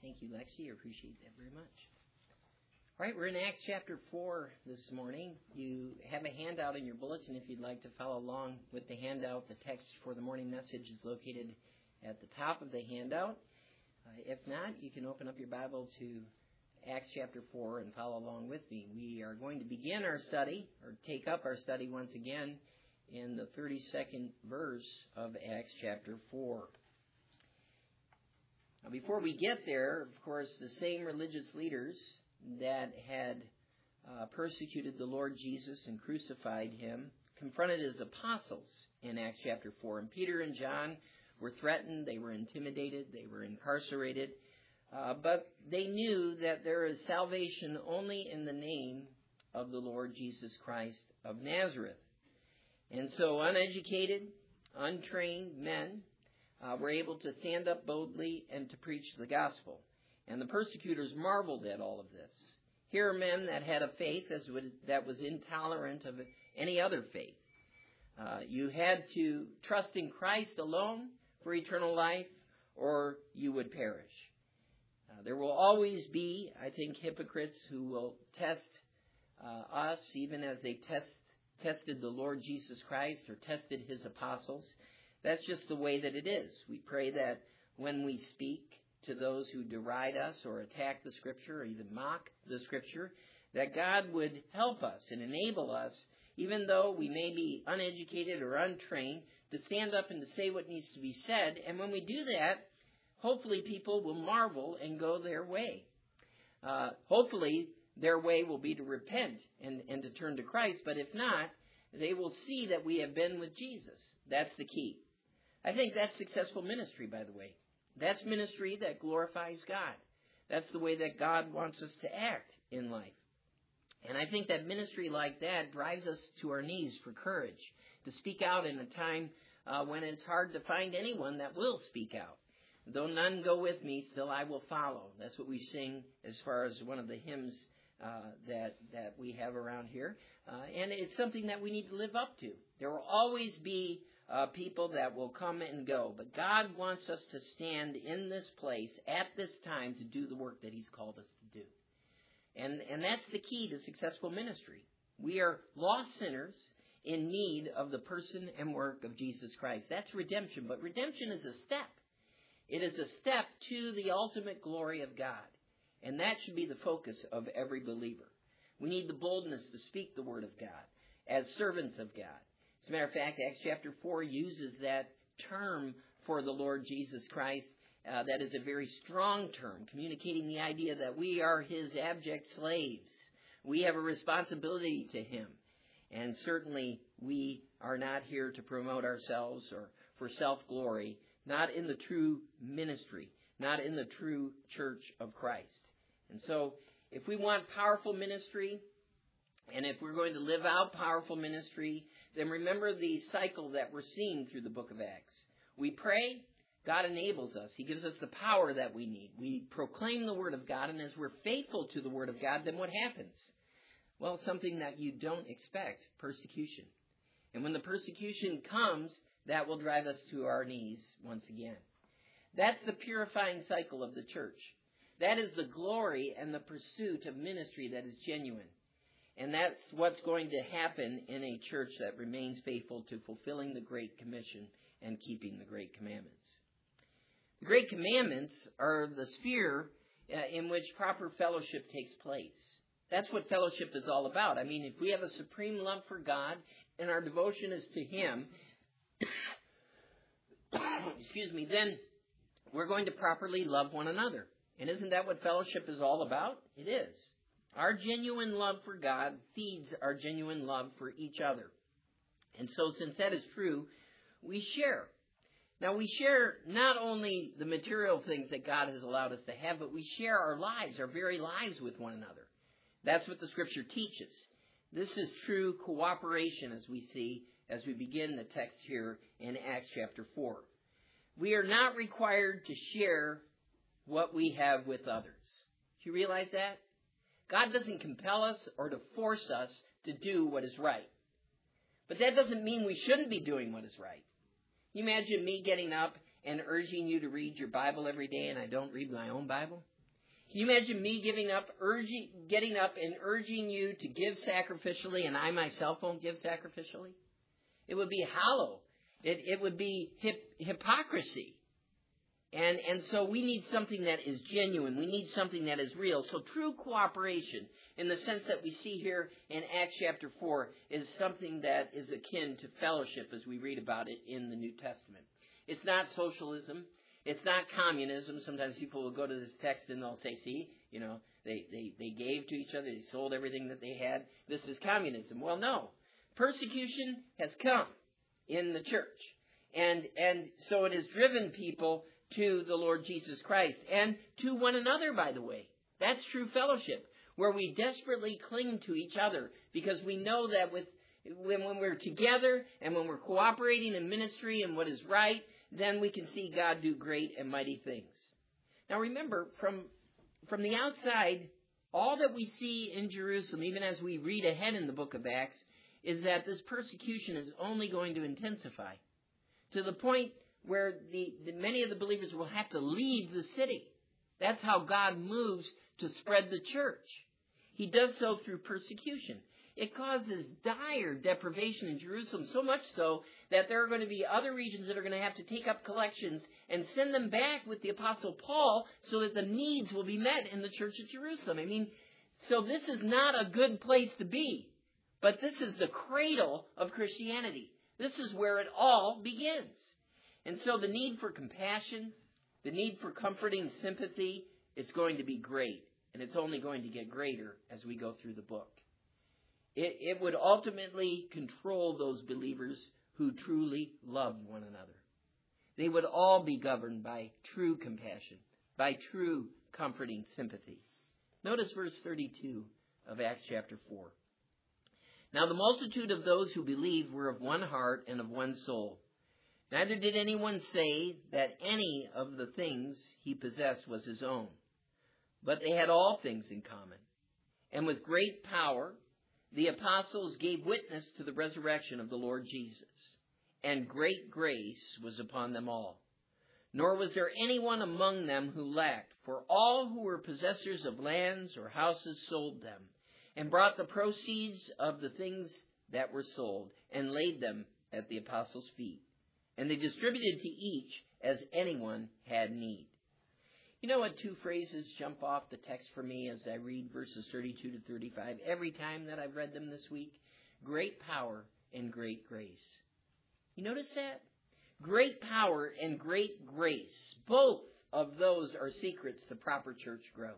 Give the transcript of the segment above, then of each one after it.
Thank you, Lexi. I appreciate that very much. All right, we're in Acts chapter 4 this morning. You have a handout in your bulletin if you'd like to follow along with the handout. The text for the morning message is located at the top of the handout. If not, you can open up your Bible to Acts chapter 4 and follow along with me. We are going to begin our study, or take up our study once again, in the 32nd verse of Acts chapter 4. Now, before we get there, of course, the same religious leaders that had persecuted the Lord Jesus and crucified him confronted his apostles in Acts chapter 4. And Peter and John were threatened, they were intimidated, they were incarcerated, but they knew that there is salvation only in the name of the Lord Jesus Christ of Nazareth. And so uneducated, untrained men were able to stand up boldly and to preach the gospel. And the persecutors marveled at all of this. Here are men that had a faith that was intolerant of any other faith. You had to trust in Christ alone for eternal life, or you would perish. There will always be, I think, hypocrites who will test us, even as they tested the Lord Jesus Christ or tested his apostles. That's just the way that it is. We pray that when we speak to those who deride us or attack the Scripture or even mock the Scripture, that God would help us and enable us, even though we may be uneducated or untrained, to stand up and to say what needs to be said. And when we do that, hopefully people will marvel and go their way. Hopefully their way will be to repent and to turn to Christ. But if not, they will see that we have been with Jesus. That's the key. I think that's successful ministry, by the way. That's ministry that glorifies God. That's the way that God wants us to act in life. And I think that ministry like that drives us to our knees for courage, to speak out in a time when it's hard to find anyone that will speak out. Though none go with me, still I will follow. That's what we sing as far as one of the hymns that we have around here. And it's something that we need to live up to. There will always be people that will come and go. But God wants us to stand in this place at this time to do the work that he's called us to do. And that's the key to successful ministry. We are lost sinners in need of the person and work of Jesus Christ. That's redemption. But redemption is a step. It is a step to the ultimate glory of God. And that should be the focus of every believer. We need the boldness to speak the word of God as servants of God. As a matter of fact, Acts chapter 4 uses that term for the Lord Jesus Christ. That is a very strong term, communicating the idea that we are his abject slaves. We have a responsibility to him. And certainly we are not here to promote ourselves or for self-glory, not in the true ministry, not in the true church of Christ. And so if we want powerful ministry, and if we're going to live out powerful ministry, then remember the cycle that we're seeing through the book of Acts. We pray, God enables us. He gives us the power that we need. We proclaim the word of God, and as we're faithful to the word of God, then what happens? Well, something that you don't expect, persecution. And when the persecution comes, that will drive us to our knees once again. That's the purifying cycle of the church. That is the glory and the pursuit of ministry that is genuine. And that's what's going to happen in a church that remains faithful to fulfilling the Great Commission and keeping the Great Commandments. The Great Commandments are the sphere in which proper fellowship takes place. That's what fellowship is all about. I mean, if we have a supreme love for God and our devotion is to him, then we're going to properly love one another. And isn't that what fellowship is all about? It is. Our genuine love for God feeds our genuine love for each other. And so since that is true, we share. Now we share not only the material things that God has allowed us to have, but we share our lives, our very lives with one another. That's what the Scripture teaches. This is true cooperation, as we see as we begin the text here in Acts chapter 4. We are not required to share what we have with others. Do you realize that? God doesn't compel us or to force us to do what is right. But that doesn't mean we shouldn't be doing what is right. You imagine me getting up and urging you to read your Bible every day and I don't read my own Bible? Can you imagine me getting up and urging you to give sacrificially, and I myself won't give sacrificially? It would be hollow. It would be hypocrisy. And so we need something that is genuine. We need something that is real. So true cooperation, in the sense that we see here in Acts chapter 4, is something that is akin to fellowship as we read about it in the New Testament. It's not socialism. It's not communism. Sometimes people will go to this text and they'll say, see, they gave to each other. They sold everything that they had. This is communism. Well, no. Persecution has come in the church. And so it has driven people to the Lord Jesus Christ and to one another, by the way. That's true fellowship, where we desperately cling to each other because we know that when we're together and when we're cooperating in ministry and what is right, then we can see God do great and mighty things. Now remember, from the outside, all that we see in Jerusalem, even as we read ahead in the book of Acts, is that this persecution is only going to intensify to the point where many of the believers will have to leave the city. That's how God moves to spread the church. He does so through persecution. It causes dire deprivation in Jerusalem, so much so that there are going to be other regions that are going to have to take up collections and send them back with the Apostle Paul so that the needs will be met in the church at Jerusalem. I mean, so this is not a good place to be, but this is the cradle of Christianity. This is where it all begins. And so the need for compassion, the need for comforting sympathy, is going to be great. And it's only going to get greater as we go through the book. It would ultimately control those believers who truly loved one another. They would all be governed by true compassion, by true comforting sympathy. Notice verse 32 of Acts chapter 4. Now the multitude of those who believed were of one heart and of one soul. Neither did anyone say that any of the things he possessed was his own, but they had all things in common. And with great power, the apostles gave witness to the resurrection of the Lord Jesus, and great grace was upon them all. Nor was there anyone among them who lacked, for all who were possessors of lands or houses sold them, and brought the proceeds of the things that were sold, and laid them at the apostles' feet. And they distributed to each as anyone had need. You know what two phrases jump off the text for me as I read verses 32 to 35 every time that I've read them this week? Great power and great grace. You notice that? Great power and great grace. Both of those are secrets to proper church growth.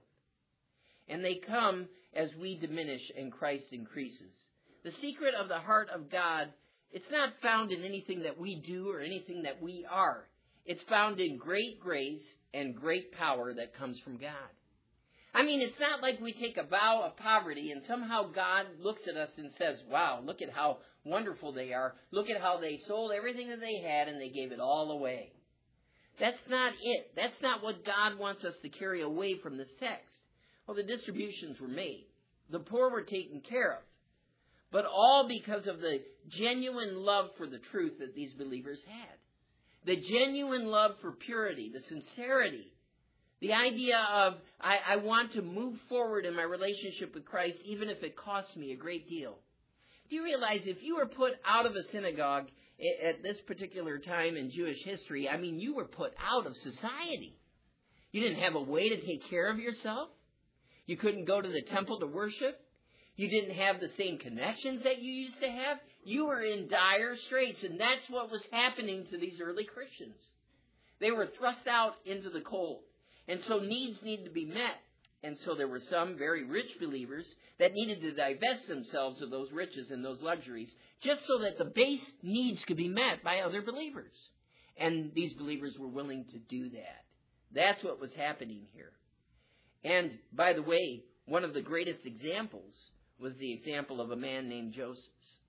And they come as we diminish and Christ increases. The secret of the heart of God, it's not found in anything that we do or anything that we are. It's found in great grace and great power that comes from God. I mean, it's not like we take a vow of poverty and somehow God looks at us and says, wow, look at how wonderful they are. Look at how they sold everything that they had and they gave it all away. That's not it. That's not what God wants us to carry away from this text. Well, the distributions were made. The poor were taken care of. But all because of the genuine love for the truth that these believers had. The genuine love for purity, the sincerity. The idea of, I want to move forward in my relationship with Christ even if it costs me a great deal. Do you realize if you were put out of a synagogue at this particular time in Jewish history, I mean, you were put out of society. You didn't have a way to take care of yourself. You couldn't go to the temple to worship. You didn't have the same connections that you used to have. You were in dire straits, and that's what was happening to these early Christians. They were thrust out into the cold, and so needs needed to be met. And so there were some very rich believers that needed to divest themselves of those riches and those luxuries just so that the base needs could be met by other believers. And these believers were willing to do that. That's what was happening here. And, by the way, one of the greatest examples was the example of a man named Joseph.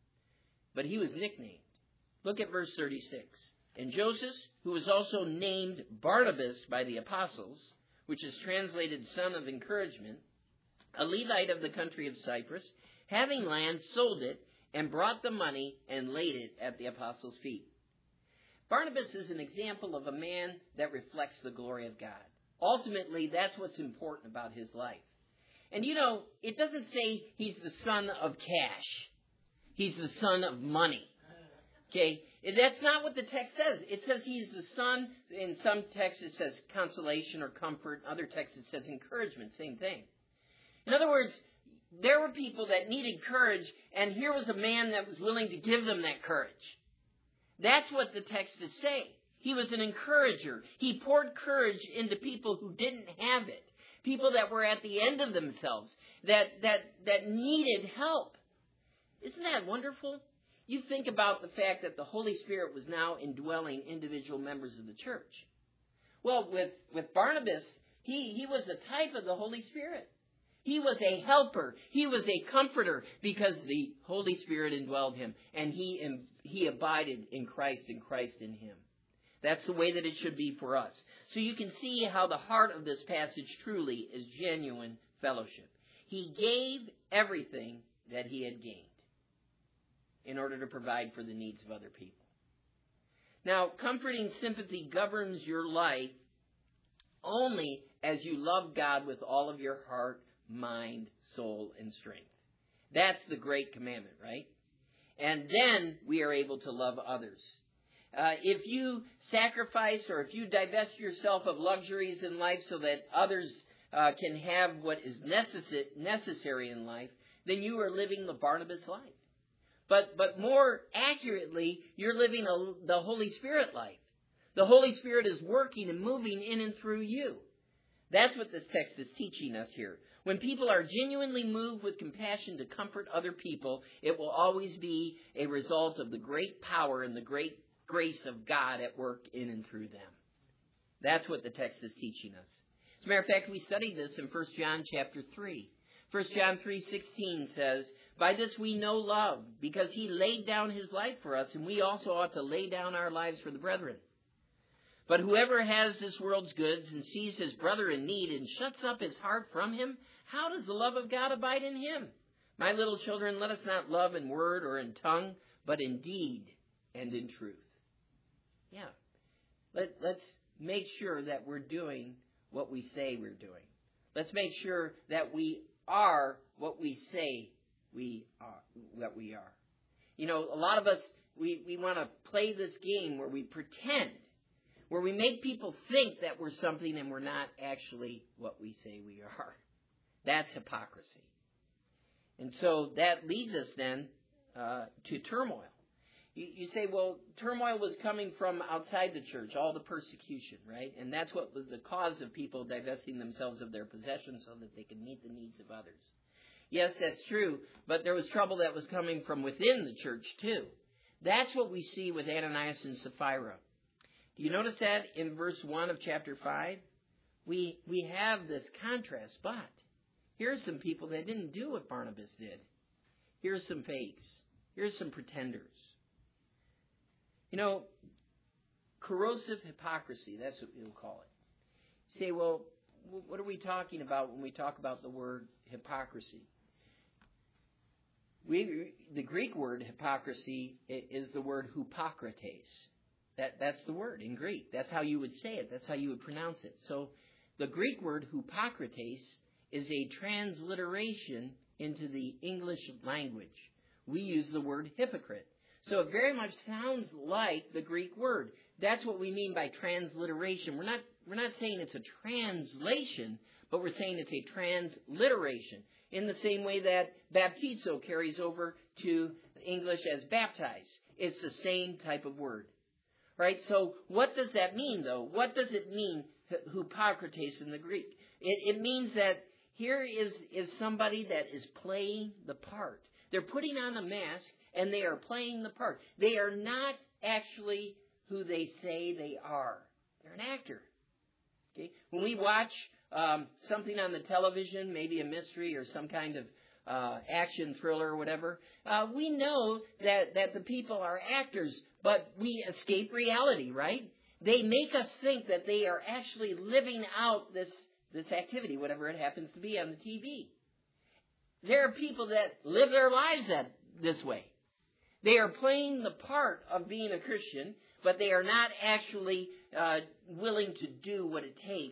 But he was nicknamed. Look at verse 36. And Joseph, who was also named Barnabas by the apostles, which is translated son of encouragement, a Levite of the country of Cyprus, having land, sold it, and brought the money and laid it at the apostles' feet. Barnabas is an example of a man that reflects the glory of God. Ultimately, that's what's important about his life. And you know, it doesn't say he's the son of cash. He's the son of money. Okay? That's not what the text says. It says he's the son. In some texts it says consolation or comfort. In other texts it says encouragement. Same thing. In other words, there were people that needed courage, and here was a man that was willing to give them that courage. That's what the text is saying. He was an encourager. He poured courage into people who didn't have it. People that were at the end of themselves, that needed help. Isn't that wonderful? You think about the fact that the Holy Spirit was now indwelling individual members of the church. Well, with Barnabas, he was the type of the Holy Spirit. He was a helper. He was a comforter because the Holy Spirit indwelled him, and he abided in Christ and Christ in him. That's the way that it should be for us. So you can see how the heart of this passage truly is genuine fellowship. He gave everything that he had gained in order to provide for the needs of other people. Now, comforting sympathy governs your life only as you love God with all of your heart, mind, soul, and strength. That's the great commandment, right? And then we are able to love others. If you sacrifice or if you divest yourself of luxuries in life so that others can have what is necessary in life, then you are living the Barnabas life. But more accurately, you're living the Holy Spirit life. The Holy Spirit is working and moving in and through you. That's what this text is teaching us here. When people are genuinely moved with compassion to comfort other people, it will always be a result of the great power and the great grace of God at work in and through them. That's what the text is teaching us. As a matter of fact, we studied this in 1 John chapter 3. 1 John 3:16 says, "By this we know love, because he laid down his life for us, and we also ought to lay down our lives for the brethren. But whoever has this world's goods and sees his brother in need and shuts up his heart from him, how does the love of God abide in him? My little children, let us not love in word or in tongue, but in deed and in truth." Yeah. Let's make sure that we're doing what we say we're doing. Let's make sure that we are what we say we are. You know, a lot of us, we want to play this game where we pretend, where we make people think that we're something and we're not actually what we say we are. That's hypocrisy. And so that leads us then to turmoil. You say, well, turmoil was coming from outside the church, all the persecution, right? And that's what was the cause of people divesting themselves of their possessions so that they could meet the needs of others. Yes, that's true, but there was trouble that was coming from within the church too. That's what we see with Ananias and Sapphira. Do you notice that in verse 1 of chapter 5? We have this contrast, but here's some people that didn't do what Barnabas did. Here's some fakes. Here's some pretenders. You know, corrosive hypocrisy, that's what we'll call it. You say, well, what are we talking about when we talk about the word hypocrisy? The Greek word hypocrisy is the word hypokrates. That's the word in Greek. That's how you would say it. That's how you would pronounce it. So the Greek word hypokrates is a transliteration into the English language. We use the word hypocrite. So it very much sounds like the Greek word. That's what we mean by transliteration. We're not saying it's a translation, but we're saying it's a transliteration. In the same way that baptizo carries over to English as baptize. It's the same type of word. Right? So what does that mean, though? What does it mean, hypokrates in the Greek? It means that here is somebody that is playing the part. They're putting on a mask, and they are playing the part. They are not actually who they say they are. They're an actor. Okay? When we watch something on the television, maybe a mystery or some kind of action thriller or whatever, we know that the people are actors, but we escape reality, right? They make us think that they are actually living out this activity, whatever it happens to be on the TV. There are people that live their lives this way. They are playing the part of being a Christian, but they are not actually willing to do what it takes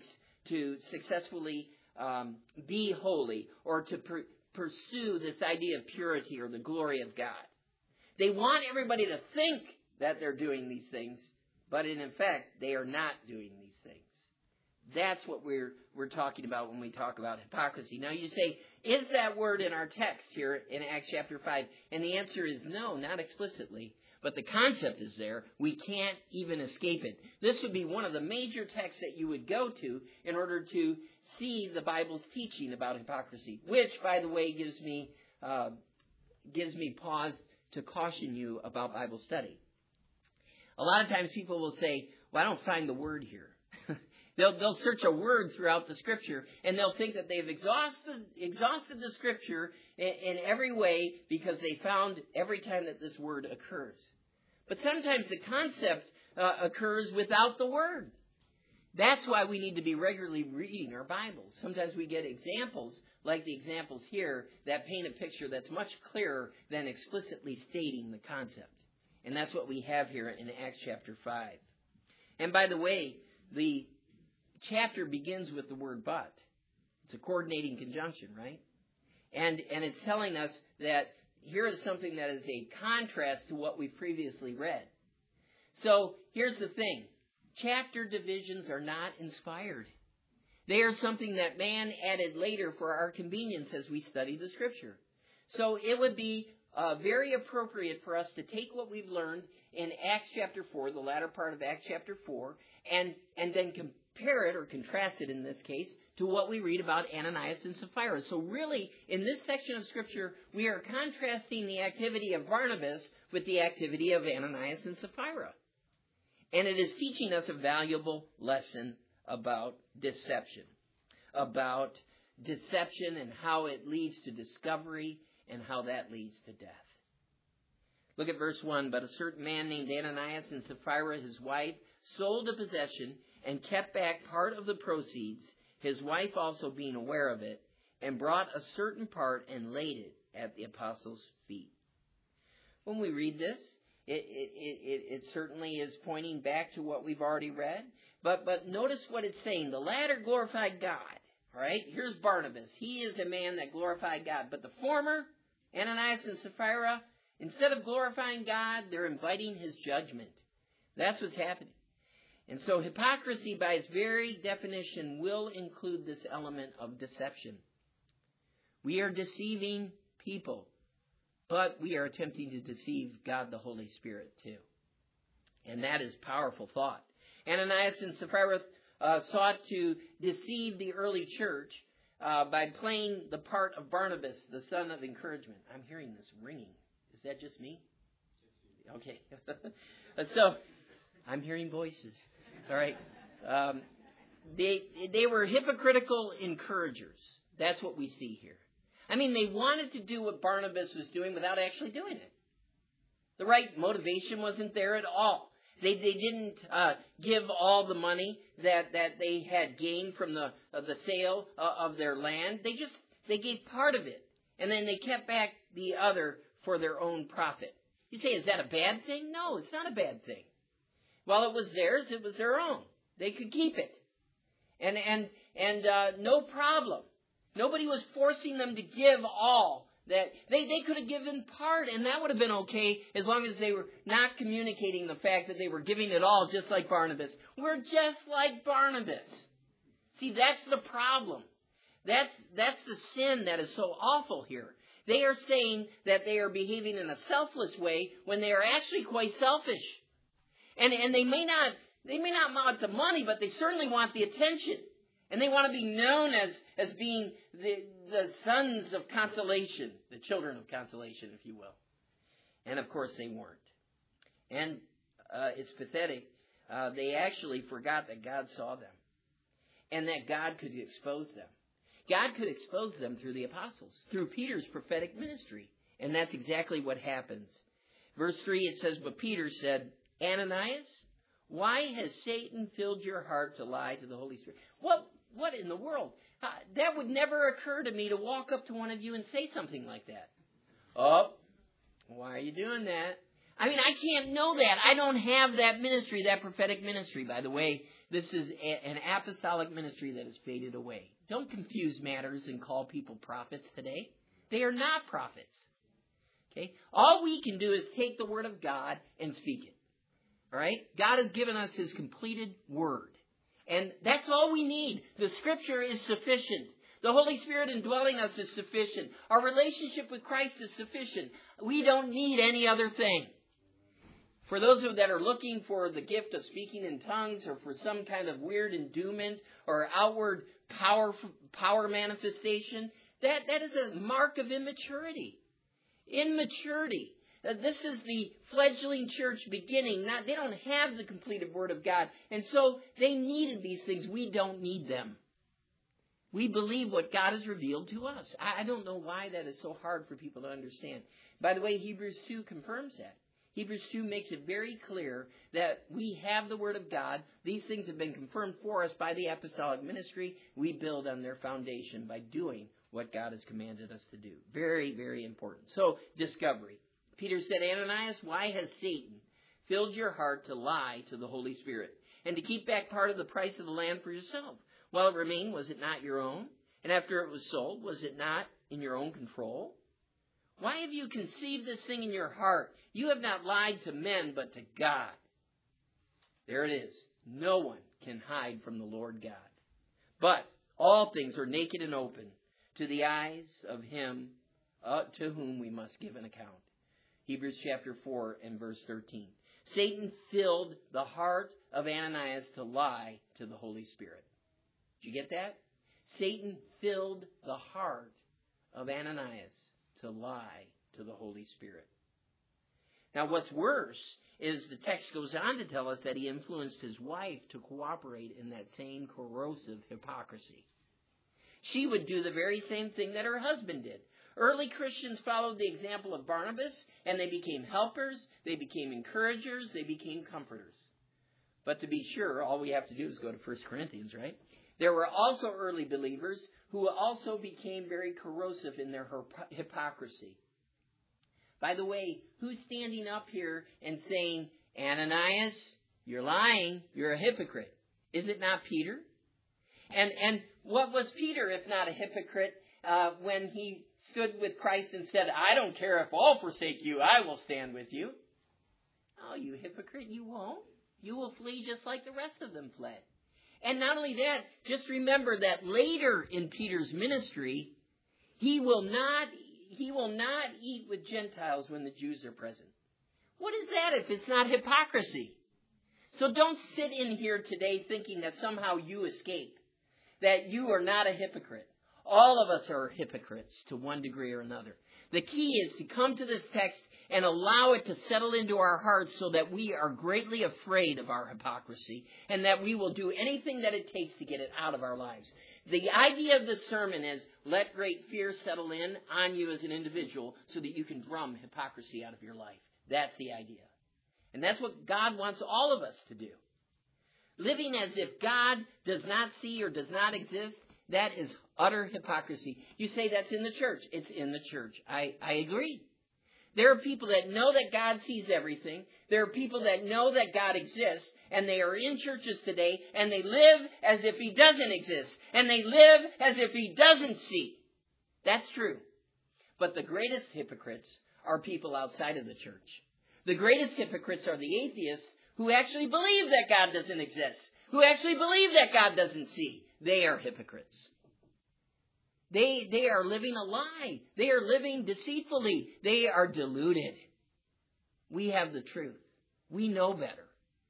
successfully be holy or to pursue this idea of purity or the glory of God. They want everybody to think that they're doing these things, but in effect, they are not doing these things. That's what we're talking about when we talk about hypocrisy. Now you say, is that word in our text here in Acts chapter 5? And the answer is no, not explicitly. But the concept is there. We can't even escape it. This would be one of the major texts that you would go to in order to see the Bible's teaching about hypocrisy, which, by the way, gives me pause to caution you about Bible study. A lot of times people will say, well, I don't find the word here. They'll search a word throughout the Scripture, and they'll think that they've exhausted the Scripture in every way because they found every time that this word occurs. But sometimes the concept occurs without the word. That's why we need to be regularly reading our Bibles. Sometimes we get examples, like the examples here, that paint a picture that's much clearer than explicitly stating the concept. And that's what we have here in Acts chapter 5. And by the way, the chapter begins with the word but. It's a coordinating conjunction, right? And it's telling us that here is something that is a contrast to what we've previously read. So here's the thing. Chapter divisions are not inspired. They are something that man added later for our convenience as we study the Scripture. So it would be very appropriate for us to take what we've learned in Acts chapter 4, the latter part of Acts chapter 4, and then compare it, or contrast it in this case, to what we read about Ananias and Sapphira. So really, in this section of Scripture, we are contrasting the activity of Barnabas with the activity of Ananias and Sapphira. And it is teaching us a valuable lesson about deception and how it leads to discovery and how that leads to death. Look at verse 1. But a certain man named Ananias and Sapphira, his wife, sold a possession and kept back part of the proceeds, his wife also being aware of it, and brought a certain part and laid it at the apostles' feet. When we read this, it certainly is pointing back to what we've already read. But notice what it's saying. The latter glorified God. All right, here's Barnabas. He is a man that glorified God. But the former, Ananias and Sapphira, instead of glorifying God, they're inviting his judgment. That's what's happening. And so hypocrisy, by its very definition, will include this element of deception. We are deceiving people, but we are attempting to deceive God the Holy Spirit too. And that is powerful thought. Ananias and Sapphira sought to deceive the early church by playing the part of Barnabas, the son of encouragement. I'm hearing this ringing. Is that just me? Okay. So, I'm hearing voices. All right. They were hypocritical encouragers. That's what we see here. I mean, they wanted to do what Barnabas was doing without actually doing it. The right motivation wasn't there at all. They didn't give all the money that they had gained from the sale of their land. They gave part of it, and then they kept back the other for their own profit. You say, is that a bad thing? No, it's not a bad thing. While it was theirs, it was their own. They could keep it, and no problem. Nobody was forcing them to give all. That they could have given part, and that would have been okay as long as they were not communicating the fact that they were giving it all, just like Barnabas. We're just like Barnabas. See, that's the problem. That's the sin that is so awful here. They are saying that they are behaving in a selfless way when they are actually quite selfish. And they may not want the money, but they certainly want the attention. And they want to be known as being the sons of consolation, the children of consolation, if you will. And of course they weren't. And it's pathetic. They actually forgot that God saw them and that God could expose them. God could expose them through the apostles, through Peter's prophetic ministry. And that's exactly what happens. Verse 3, it says, but Peter said, Ananias, why has Satan filled your heart to lie to the Holy Spirit? What in the world? That would never occur to me to walk up to one of you and say something like that. Oh, why are you doing that? I mean, I can't know that. I don't have that ministry, that prophetic ministry. By the way, This is an apostolic ministry that has faded away. Don't confuse matters and call people prophets today. They are not prophets. Okay? All we can do is take the Word of God and speak it. All right? God has given us His completed Word. And that's all we need. The Scripture is sufficient. The Holy Spirit indwelling us is sufficient. Our relationship with Christ is sufficient. We don't need any other thing. For those that are looking for the gift of speaking in tongues or for some kind of weird endowment or outward power manifestation, that is a mark of immaturity. Immaturity. This is the fledgling church beginning. They don't have the completed Word of God. And so they needed these things. We don't need them. We believe what God has revealed to us. I don't know why that is so hard for people to understand. By the way, Hebrews 2 confirms that. Hebrews 2 makes it very clear that we have the Word of God. These things have been confirmed for us by the apostolic ministry. We build on their foundation by doing what God has commanded us to do. Very, very important. So, discovery. Peter said, Ananias, why has Satan filled your heart to lie to the Holy Spirit and to keep back part of the price of the land for yourself? While it remained, was it not your own? And after it was sold, was it not in your own control? Why have you conceived this thing in your heart? You have not lied to men, but to God. There it is. No one can hide from the Lord God. But all things are naked and open to the eyes of Him to whom we must give an account. Hebrews chapter 4 and verse 13. Satan filled the heart of Ananias to lie to the Holy Spirit. Did you get that? Satan filled the heart of Ananias to lie to the Holy Spirit. Now, what's worse is the text goes on to tell us that he influenced his wife to cooperate in that same corrosive hypocrisy. She would do the very same thing that her husband did. Early Christians followed the example of Barnabas, and they became helpers, they became encouragers, they became comforters. But to be sure, all we have to do is go to 1 Corinthians, right? There were also early believers who also became very corrosive in their hypocrisy. By the way, who's standing up here and saying, Ananias, you're lying, you're a hypocrite? Is it not Peter? And what was Peter if not a hypocrite when he stood with Christ and said, I don't care if all forsake you, I will stand with you? Oh, you hypocrite, you won't. You will flee just like the rest of them fled. And not only that, just remember that later in Peter's ministry, he will not eat with Gentiles when the Jews are present. What is that if it's not hypocrisy? So don't sit in here today thinking that somehow you escape, that you are not a hypocrite. All of us are hypocrites to one degree or another. The key is to come to this text and allow it to settle into our hearts so that we are greatly afraid of our hypocrisy and that we will do anything that it takes to get it out of our lives. The idea of this sermon is let great fear settle in on you as an individual so that you can drum hypocrisy out of your life. That's the idea. And that's what God wants all of us to do. Living as if God does not see or does not exist, that is utter hypocrisy. You say that's in the church. It's in the church. I agree. There are people that know that God sees everything. There are people that know that God exists, and they are in churches today, and they live as if He doesn't exist, and they live as if He doesn't see. That's true. But the greatest hypocrites are people outside of the church. The greatest hypocrites are the atheists who actually believe that God doesn't exist, who actually believe that God doesn't see. They are hypocrites. They are living a lie. They are living deceitfully. They are deluded. We have the truth. We know better.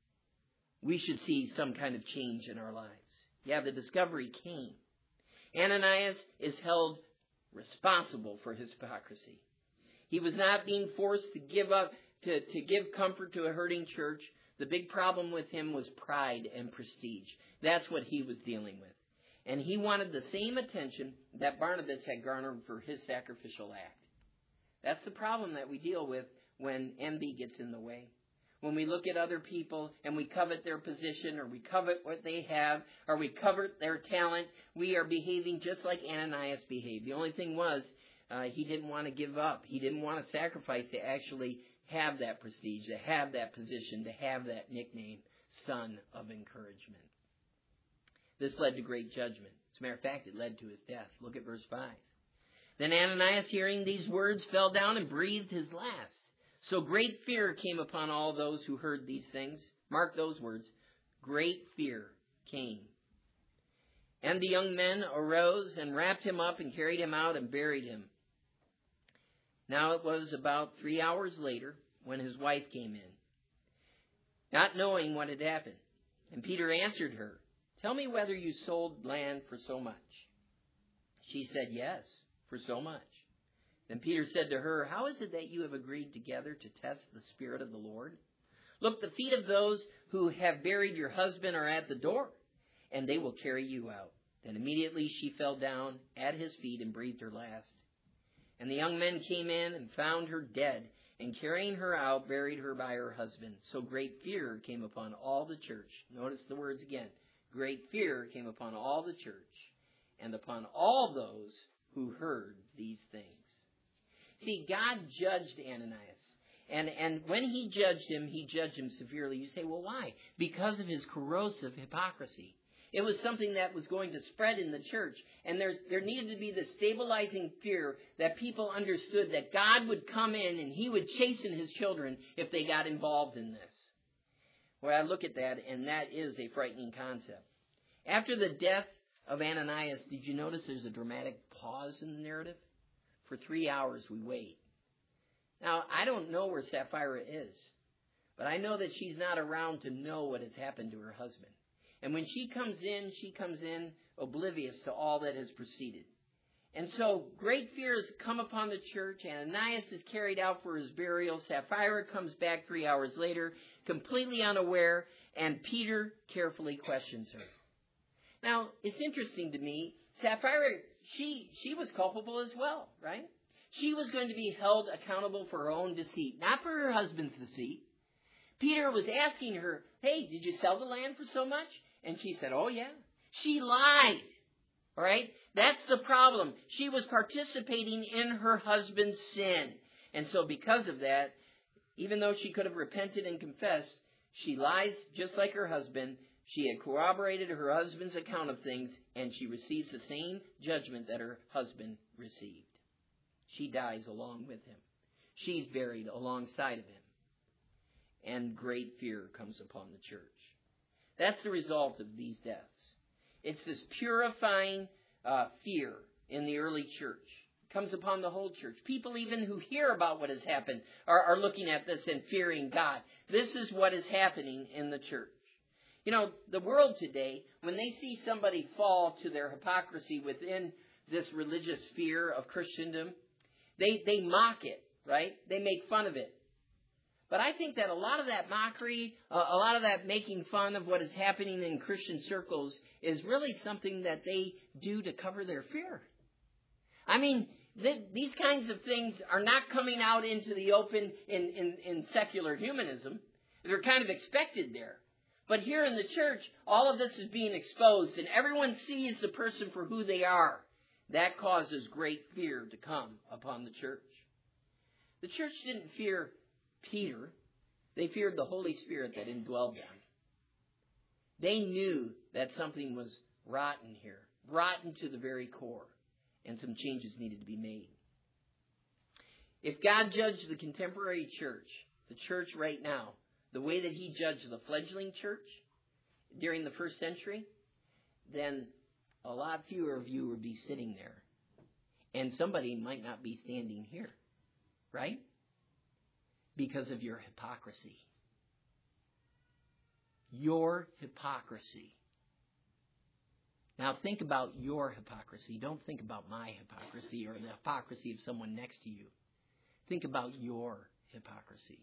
We should see some kind of change in our lives. Yeah, the discovery came. Ananias is held responsible for his hypocrisy. He was not being forced to give up, to give comfort to a hurting church. The big problem with him was pride and prestige. That's what he was dealing with. And he wanted the same attention that Barnabas had garnered for his sacrificial act. That's the problem that we deal with when envy gets in the way. When we look at other people and we covet their position or we covet what they have or we covet their talent, we are behaving just like Ananias behaved. The only thing was he didn't want to give up. He didn't want to sacrifice to actually have that prestige, to have that position, to have that nickname, Son of Encouragement. This led to great judgment. As a matter of fact, it led to his death. Look at verse 5. Then Ananias, hearing these words, fell down and breathed his last. So great fear came upon all those who heard these things. Mark those words. Great fear came. And the young men arose and wrapped him up and carried him out and buried him. Now it was about 3 hours later when his wife came in, not knowing what had happened. And Peter answered her, "Tell me whether you sold land for so much." She said, "Yes, for so much." Then Peter said to her, "How is it that you have agreed together to test the Spirit of the Lord? Look, the feet of those who have buried your husband are at the door, and they will carry you out." Then immediately she fell down at his feet and breathed her last. And the young men came in and found her dead, and carrying her out, buried her by her husband. So great fear came upon all the church. Notice the words again. Great fear came upon all the church and upon all those who heard these things. See, God judged Ananias. And when he judged him severely. You say, well, why? Because of his corrosive hypocrisy. It was something that was going to spread in the church. And there needed to be the stabilizing fear that people understood that God would come in and he would chasten his children if they got involved in this. Well, I look at that, and that is a frightening concept. After the death of Ananias, did you notice there's a dramatic pause in the narrative? For 3 hours we wait. Now, I don't know where Sapphira is, but I know that she's not around to know what has happened to her husband. And when she comes in oblivious to all that has preceded. And so great fear has come upon the church. Ananias is carried out for his burial. Sapphira comes back 3 hours later, completely unaware, and Peter carefully questions her. Now, it's interesting to me, Sapphira, she was culpable as well, right? She was going to be held accountable for her own deceit, not for her husband's deceit. Peter was asking her, "Hey, did you sell the land for so much?" And she said, "Oh, yeah." She lied, all right? That's the problem. She was participating in her husband's sin. And so because of that, even though she could have repented and confessed, she lies just like her husband. She had corroborated her husband's account of things, and she receives the same judgment that her husband received. She dies along with him. She's buried alongside of him. And great fear comes upon the church. That's the result of these deaths. It's this purifying fear in the early church. It comes upon the whole church. People even who hear about what has happened are looking at this and fearing God. This is what is happening in the church. You know, the world today, when they see somebody fall to their hypocrisy within this religious sphere of Christendom, they mock it, right? They make fun of it. But I think that a lot of that mockery, a lot of that making fun of what is happening in Christian circles is really something that they do to cover their fear. I mean, these kinds of things are not coming out into the open in secular humanism. They're kind of expected there. But here in the church, all of this is being exposed, and everyone sees the person for who they are. That causes great fear to come upon the church. The church didn't fear Peter. They feared the Holy Spirit that indwelled them. They knew that something was rotten here, rotten to the very core, and some changes needed to be made. If God judged the contemporary church, the church right now, the way that he judged the fledgling church during the first century, then a lot fewer of you would be sitting there. And somebody might not be standing here, right? Because of your hypocrisy. Your hypocrisy. Now think about your hypocrisy. Don't think about my hypocrisy or the hypocrisy of someone next to you. Think about your hypocrisy.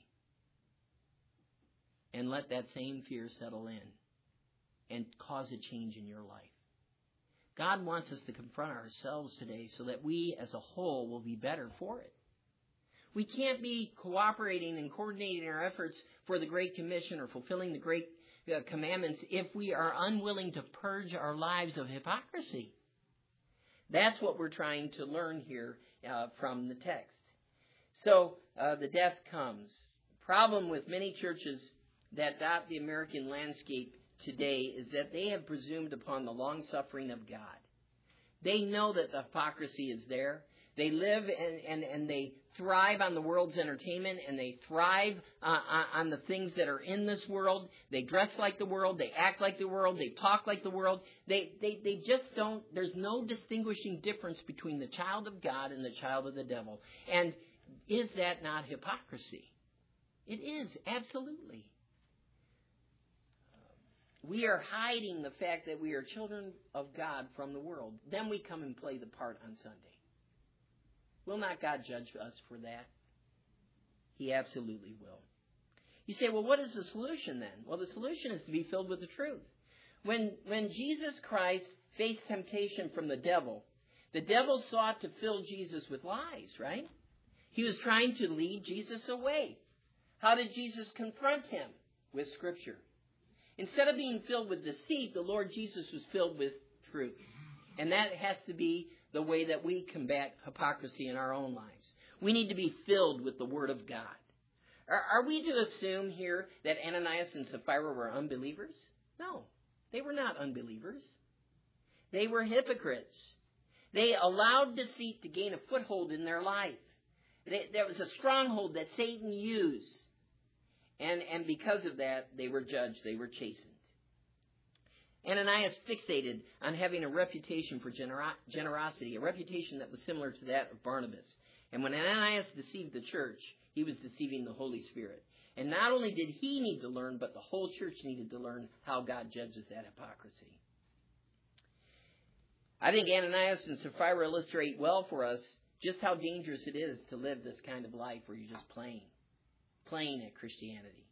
And let that same fear settle in and cause a change in your life. God wants us to confront ourselves today so that we as a whole will be better for it. We can't be cooperating and coordinating our efforts for the Great Commission or fulfilling the Great Commandments if we are unwilling to purge our lives of hypocrisy. That's what we're trying to learn here from the text. So the death comes. Problem with many churches that adopt the American landscape today is that they have presumed upon the long-suffering of God. They know that the hypocrisy is there. They live and they thrive on the world's entertainment, and they thrive on the things that are in this world. They dress like the world. They act like the world. They talk like the world. They just don't, there's no distinguishing difference between the child of God and the child of the devil. And is that not hypocrisy? It is, absolutely. We are hiding the fact that we are children of God from the world. Then we come and play the part on Sunday. Will not God judge us for that? He absolutely will. You say, well, what is the solution then? Well, the solution is to be filled with the truth. When Jesus Christ faced temptation from the devil sought to fill Jesus with lies, right? He was trying to lead Jesus away. How did Jesus confront him? With Scripture. Instead of being filled with deceit, the Lord Jesus was filled with truth. And that has to be the way that we combat hypocrisy in our own lives. We need to be filled with the Word of God. Are we to assume here that Ananias and Sapphira were unbelievers? No, they were not unbelievers. They were hypocrites. They allowed deceit to gain a foothold in their life. There was a stronghold that Satan used. And because of that, they were judged, they were chastened. Ananias fixated on having a reputation for generosity, a reputation that was similar to that of Barnabas. And when Ananias deceived the church, he was deceiving the Holy Spirit. And not only did he need to learn, but the whole church needed to learn how God judges that hypocrisy. I think Ananias and Sapphira illustrate well for us just how dangerous it is to live this kind of life where you're just playing at Christianity.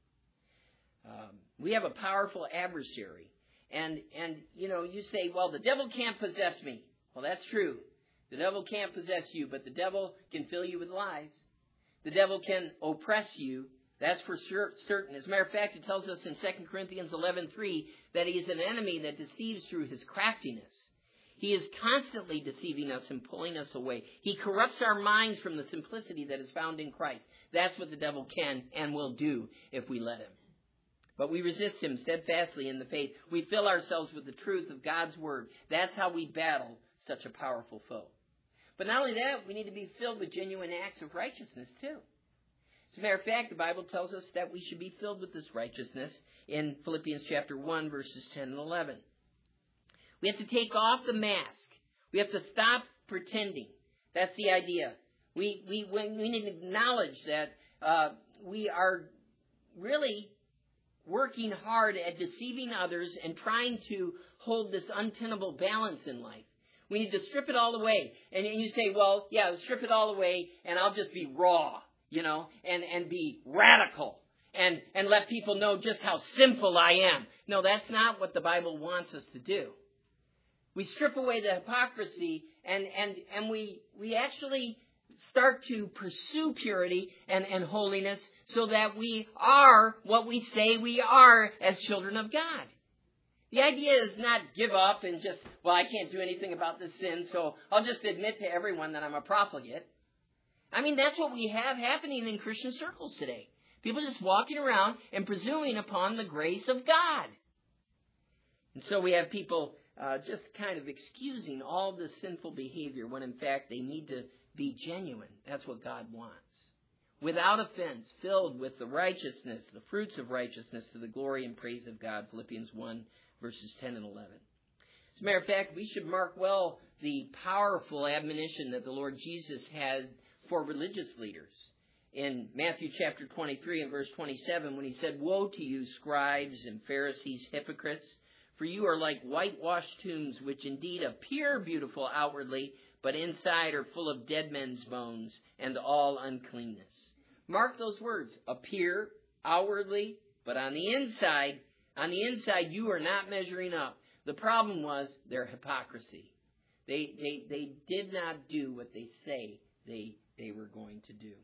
We have a powerful adversary. And you say, well, the devil can't possess me. Well, that's true. The devil can't possess you, but the devil can fill you with lies. The devil can oppress you. That's for certain. As a matter of fact, it tells us in 2 Corinthians 11:3 that he is an enemy that deceives through his craftiness. He is constantly deceiving us and pulling us away. He corrupts our minds from the simplicity that is found in Christ. That's what the devil can and will do if we let him. But we resist him steadfastly in the faith. We fill ourselves with the truth of God's word. That's how we battle such a powerful foe. But not only that, we need to be filled with genuine acts of righteousness too. As a matter of fact, the Bible tells us that we should be filled with this righteousness in Philippians chapter 1, verses 10 and 11. We have to take off the mask. We have to stop pretending. That's the idea. We need to acknowledge that we are really working hard at deceiving others and trying to hold this untenable balance in life. We need to strip it all away. And you say, well, yeah, strip it all away and I'll just be raw, and be radical and let people know just how sinful I am. No, that's not what the Bible wants us to do. We strip away the hypocrisy and we actually start to pursue purity and holiness so that we are what we say we are as children of God. The idea is not give up and just, well, I can't do anything about this sin, so I'll just admit to everyone that I'm a profligate. I mean, that's what we have happening in Christian circles today. People just walking around and presuming upon the grace of God. And so we have people just kind of excusing all this sinful behavior when in fact they need to be genuine. That's what God wants. Without offense, filled with the righteousness, the fruits of righteousness to the glory and praise of God. Philippians 1, verses 10 and 11. As a matter of fact, we should mark well the powerful admonition that the Lord Jesus had for religious leaders. In Matthew chapter 23 and verse 27, when he said, "Woe to you, scribes and Pharisees, hypocrites, for you are like whitewashed tombs, which indeed appear beautiful outwardly, but inside are full of dead men's bones and all uncleanness." Mark those words. Appear outwardly, but on the inside you are not measuring up. The problem was their hypocrisy. They did not do what they say they were going to do.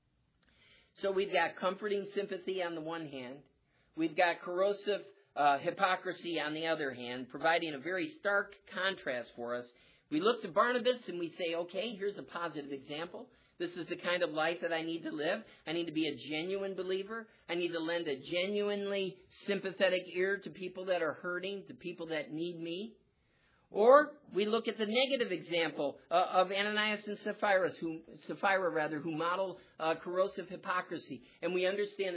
So we've got comforting sympathy on the one hand. We've got corrosive hypocrisy on the other hand, providing a very stark contrast for us We look to Barnabas and we say, okay, here's a positive example. This is the kind of life that I need to live. I need to be a genuine believer. I need to lend a genuinely sympathetic ear to people that are hurting, to people that need me. Or we look at the negative example of Ananias and Sapphira, who model corrosive hypocrisy, and we understand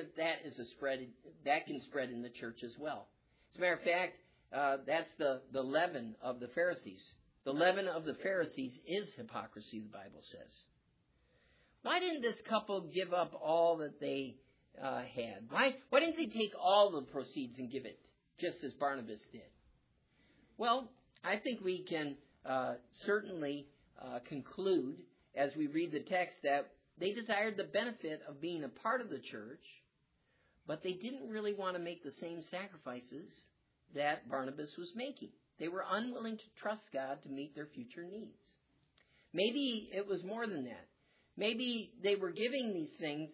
that can spread in the church as well. As a matter of fact, that's the leaven of the Pharisees. The leaven of the Pharisees is hypocrisy, the Bible says. Why didn't this couple give up all that they had? Why didn't they take all the proceeds and give it, just as Barnabas did? Well, I think we can certainly conclude, as we read the text, that they desired the benefit of being a part of the church, but they didn't really want to make the same sacrifices that Barnabas was making. They were unwilling to trust God to meet their future needs. Maybe it was more than that. Maybe they were giving these things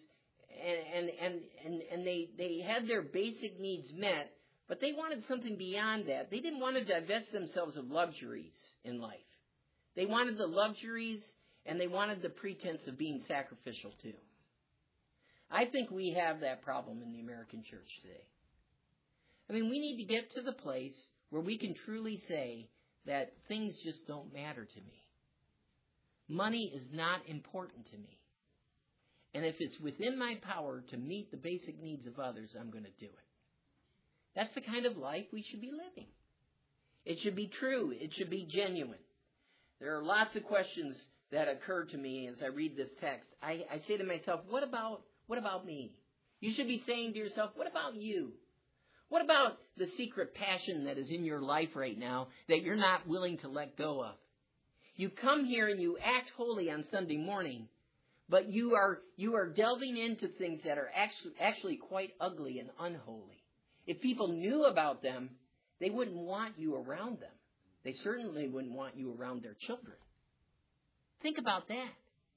and they had their basic needs met, but they wanted something beyond that. They didn't want to divest themselves of luxuries in life. They wanted the luxuries and they wanted the pretense of being sacrificial too. I think we have that problem in the American church today. I mean, we need to get to the place where we can truly say that things just don't matter to me. Money is not important to me. And if it's within my power to meet the basic needs of others, I'm going to do it. That's the kind of life we should be living. It should be true. It should be genuine. There are lots of questions that occur to me as I read this text. I say to myself, what about me? You should be saying to yourself, what about you? What about the secret passion that is in your life right now that you're not willing to let go of? You come here and you act holy on Sunday morning, but you are delving into things that are actually quite ugly and unholy. If people knew about them, they wouldn't want you around them. They certainly wouldn't want you around their children. Think about that.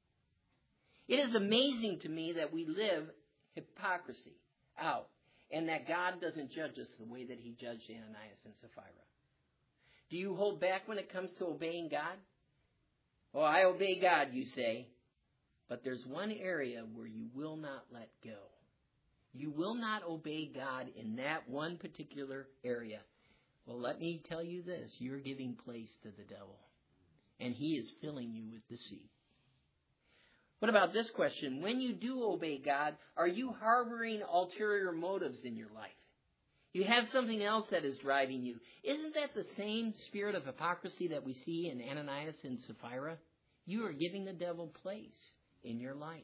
It is amazing to me that we live hypocrisy out, and that God doesn't judge us the way that he judged Ananias and Sapphira. Do you hold back when it comes to obeying God? Oh, I obey God, you say. But there's one area where you will not let go. You will not obey God in that one particular area. Well, let me tell you this. You're giving place to the devil. And he is filling you with deceit. What about this question? When you do obey God, are you harboring ulterior motives in your life? You have something else that is driving you. Isn't that the same spirit of hypocrisy that we see in Ananias and Sapphira? You are giving the devil place in your life.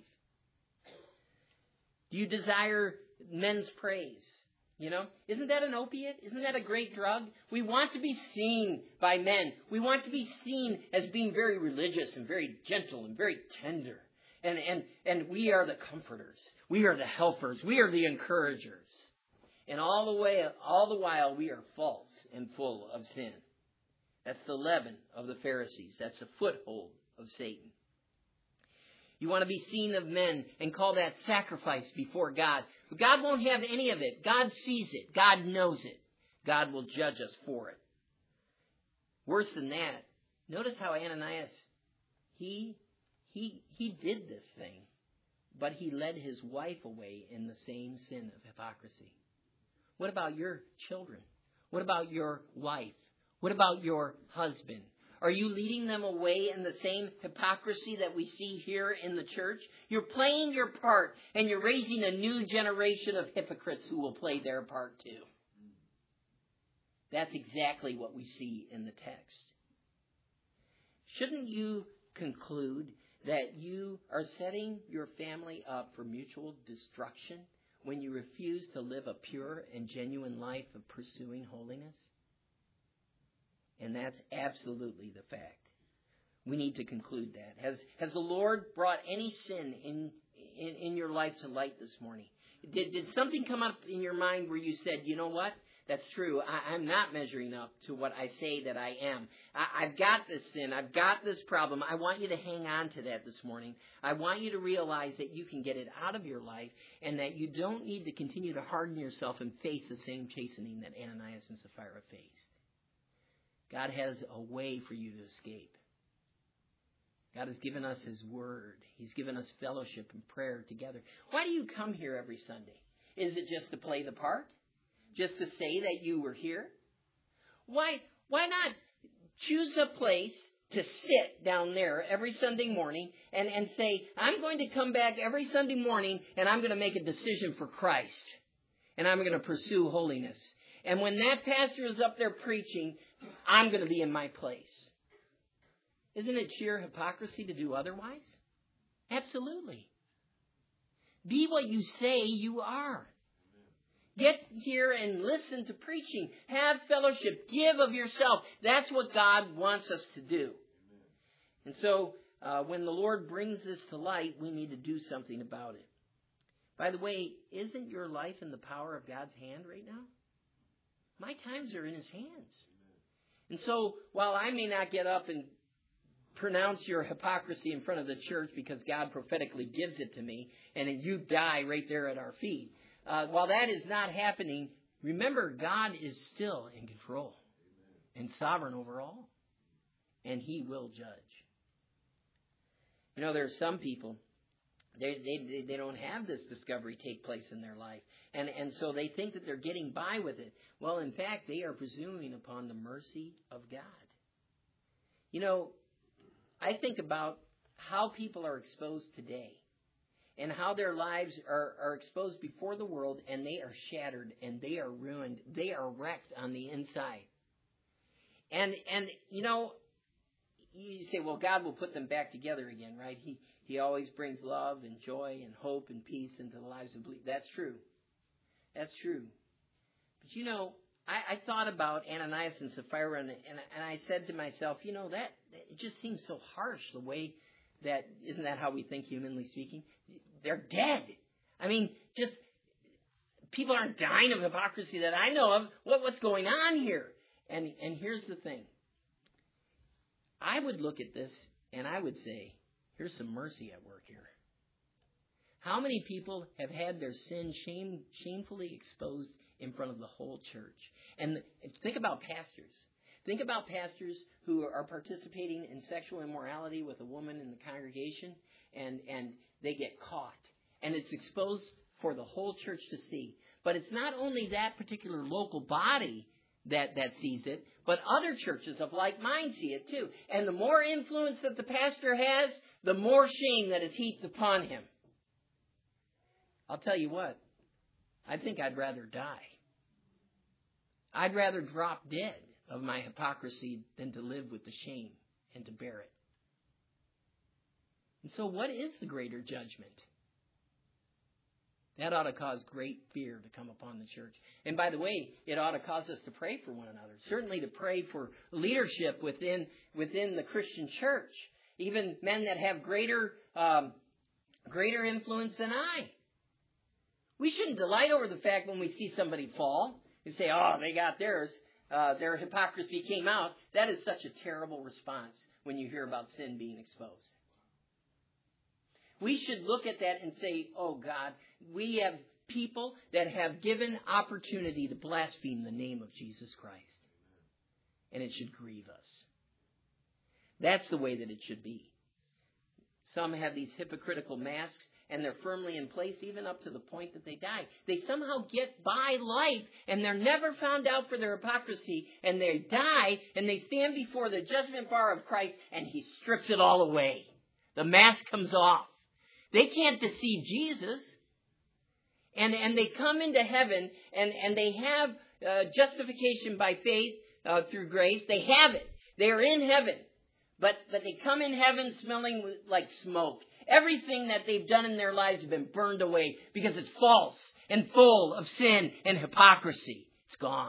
Do you desire men's praise? You know, isn't that an opiate? Isn't that a great drug? We want to be seen by men. We want to be seen as being very religious and very gentle and very tender. And we are the comforters. We are the helpers. We are the encouragers. And all the while, we are false and full of sin. That's the leaven of the Pharisees. That's the foothold of Satan. You want to be seen of men and call that sacrifice before God. But God won't have any of it. God sees it. God knows it. God will judge us for it. Worse than that, notice how Ananias, he did this thing, but he led his wife away in the same sin of hypocrisy. What about your children? What about your wife? What about your husband? Are you leading them away in the same hypocrisy that we see here in the church? You're playing your part, and you're raising a new generation of hypocrites who will play their part too. That's exactly what we see in the text. Shouldn't you conclude that you are setting your family up for mutual destruction when you refuse to live a pure and genuine life of pursuing holiness? And that's absolutely the fact. We need to conclude that. Has the Lord brought any sin in your life to light this morning? Did something come up in your mind where you said, you know what? That's true. I'm not measuring up to what I say that I am. I've got this sin. I've got this problem. I want you to hang on to that this morning. I want you to realize that you can get it out of your life and that you don't need to continue to harden yourself and face the same chastening that Ananias and Sapphira faced. God has a way for you to escape. God has given us His Word. He's given us fellowship and prayer together. Why do you come here every Sunday? Is it just to play the part? Just to say that you were here? Why not choose a place to sit down there every Sunday morning and say, I'm going to come back every Sunday morning and I'm going to make a decision for Christ. And I'm going to pursue holiness. And when that pastor is up there preaching, I'm going to be in my place. Isn't it sheer hypocrisy to do otherwise? Absolutely. Be what you say you are. Get here and listen to preaching. Have fellowship. Give of yourself. That's what God wants us to do. And so, when the Lord brings this to light, we need to do something about it. By the way, isn't your life in the power of God's hand right now? My times are in His hands. And so, while I may not get up and pronounce your hypocrisy in front of the church because God prophetically gives it to me, and then you die right there at our feet, while that is not happening, remember, God is still in control and sovereign over all, and He will judge. You know, there are some people, they don't have this discovery take place in their life, and so they think that they're getting by with it. Well, in fact, they are presuming upon the mercy of God. You know, I think about how people are exposed today and how their lives are exposed before the world, and they are shattered and they are ruined. They are wrecked on the inside. And you know, you say, well, God will put them back together again, right? He always brings love and joy and hope and peace into the lives of believers. That's true. That's true. But you know, I thought about Ananias and Sapphira, and I said to myself, you know, that it just seems so harsh the way that, isn't that how we think, humanly speaking? They're dead. I mean, just, people aren't dying of hypocrisy that I know of. What's going on here? And here's the thing. I would look at this and I would say, here's some mercy at work here. How many people have had their sin shamefully exposed in front of the whole church? And think about pastors. Think about pastors who are participating in sexual immorality with a woman in the congregation, and they get caught. And it's exposed for the whole church to see. But it's not only that particular local body that sees it, but other churches of like mind see it too. And the more influence that the pastor has, the more shame that is heaped upon him. I'll tell you what, I think I'd rather die. I'd rather drop dead of my hypocrisy than to live with the shame and to bear it. And so what is the greater judgment? That ought to cause great fear to come upon the church. And by the way, it ought to cause us to pray for one another. Certainly to pray for leadership within the Christian church. Even men that have greater influence than I. We shouldn't delight over the fact when we see somebody fall and say, oh, they got theirs. Their hypocrisy came out. That is such a terrible response when you hear about sin being exposed. We should look at that and say, oh God, we have people that have given opportunity to blaspheme the name of Jesus Christ. And it should grieve us. That's the way that it should be. Some have these hypocritical masks, and they're firmly in place even up to the point that they die. They somehow get by life, and they're never found out for their hypocrisy, and they die, and they stand before the judgment bar of Christ, and He strips it all away. The mask comes off. They can't deceive Jesus. And they come into heaven, and they have justification by faith through grace. They have it. They are in heaven. But they come in heaven smelling like smoke. Everything that they've done in their lives has been burned away because it's false and full of sin and hypocrisy. It's gone.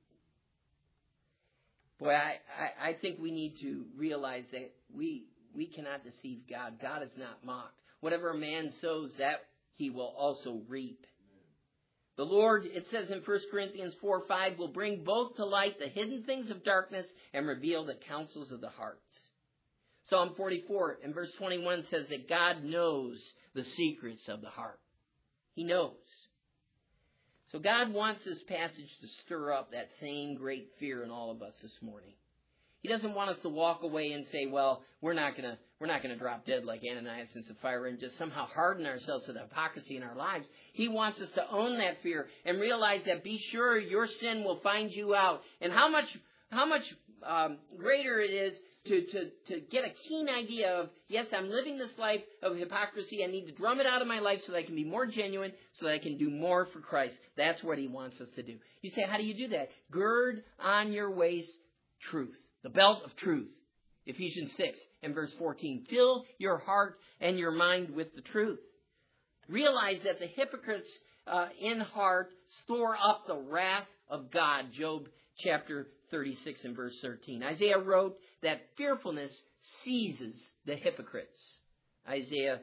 Boy, I think we need to realize that we cannot deceive God. God is not mocked. Whatever a man sows, that he will also reap. The Lord, it says in 1 Corinthians 4:5, will bring both to light the hidden things of darkness and reveal the counsels of the hearts. Psalm 44 and verse 21 says that God knows the secrets of the heart. He knows. So God wants this passage to stir up that same great fear in all of us this morning. He doesn't want us to walk away and say, well, we're not gonna drop dead like Ananias and Sapphira and just somehow harden ourselves to the hypocrisy in our lives. He wants us to own that fear and realize that be sure your sin will find you out. And how much greater it is to get a keen idea of, yes, I'm living this life of hypocrisy. I need to drum it out of my life so that I can be more genuine, so that I can do more for Christ. That's what he wants us to do. You say, how do you do that? Gird on your waist truth, the belt of truth. Ephesians 6 and verse 14. Fill your heart and your mind with the truth. Realize that the hypocrites in heart store up the wrath of God. Job chapter 36 and verse 13. Isaiah wrote that fearfulness seizes the hypocrites. Isaiah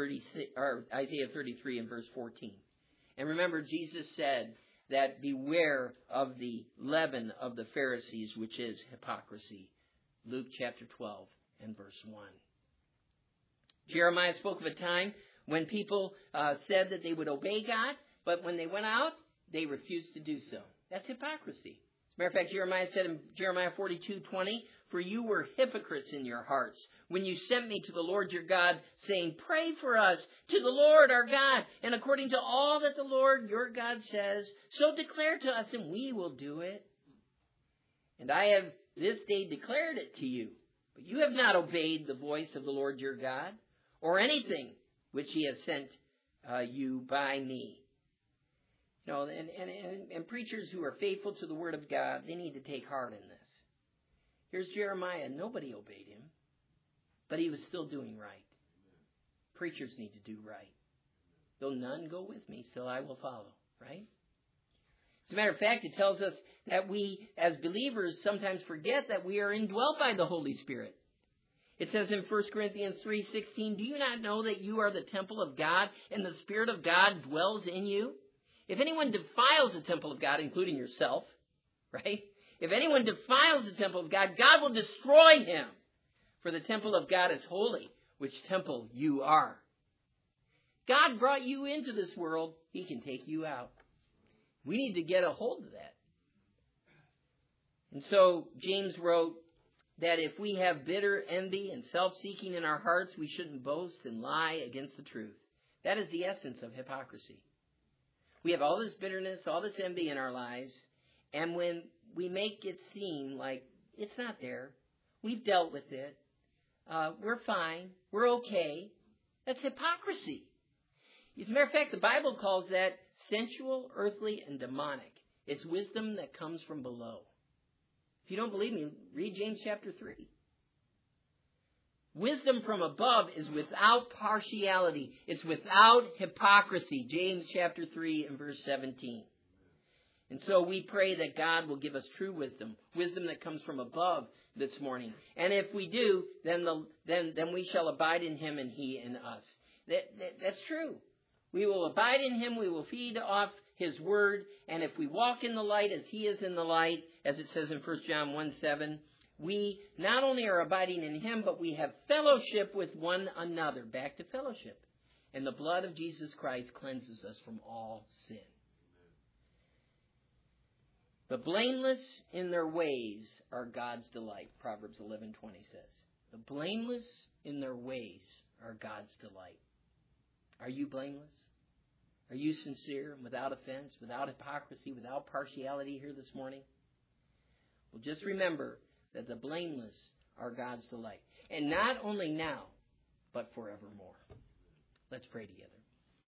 33 and verse 14. And remember, Jesus said that beware of the leaven of the Pharisees, which is hypocrisy. Luke chapter 12 and verse 1. Jeremiah spoke of a time when people said that they would obey God, but when they went out, they refused to do so. That's hypocrisy. As a matter of fact, Jeremiah said in Jeremiah 42:20, for you were hypocrites in your hearts when you sent me to the Lord your God, saying, pray for us to the Lord our God, and according to all that the Lord your God says, so declare to us, and we will do it. And I have this day declared it to you, but you have not obeyed the voice of the Lord your God, or anything which he has sent you by me. You know, and preachers who are faithful to the word of God, they need to take heart in this. Here's Jeremiah. Nobody obeyed him, but he was still doing right. Preachers need to do right. Though none go with me, still I will follow, right? As a matter of fact, it tells us that we, as believers, sometimes forget that we are indwelt by the Holy Spirit. It says in 1 Corinthians 3:16, do you not know that you are the temple of God and the Spirit of God dwells in you? If anyone defiles the temple of God, including yourself, right? If anyone defiles the temple of God, God will destroy him. For the temple of God is holy, which temple you are. God brought you into this world. He can take you out. We need to get a hold of that. And so James wrote that if we have bitter envy and self-seeking in our hearts, we shouldn't boast and lie against the truth. That is the essence of hypocrisy. We have all this bitterness, all this envy in our lives, and when we make it seem like it's not there, we've dealt with it, we're fine, we're okay, that's hypocrisy. As a matter of fact, the Bible calls that sensual, earthly, and demonic. It's wisdom that comes from below. If you don't believe me, read James chapter 3. Wisdom from above is without partiality. It's without hypocrisy. James chapter 3 and verse 17. And so we pray that God will give us true wisdom, wisdom that comes from above this morning. And if we do, then we shall abide in him and he in us. That's true. We will abide in him. We will feed off his word. And if we walk in the light as he is in the light, as it says in 1 John 1:7, we not only are abiding in him, but we have fellowship with one another. Back to fellowship. And the blood of Jesus Christ cleanses us from all sin. The blameless in their ways are God's delight. Proverbs 11:20 says. The blameless in their ways are God's delight. Are you blameless? Are you sincere, without offense, without hypocrisy, without partiality here this morning? Well, just remember that the blameless are God's delight. And not only now, but forevermore. Let's pray together.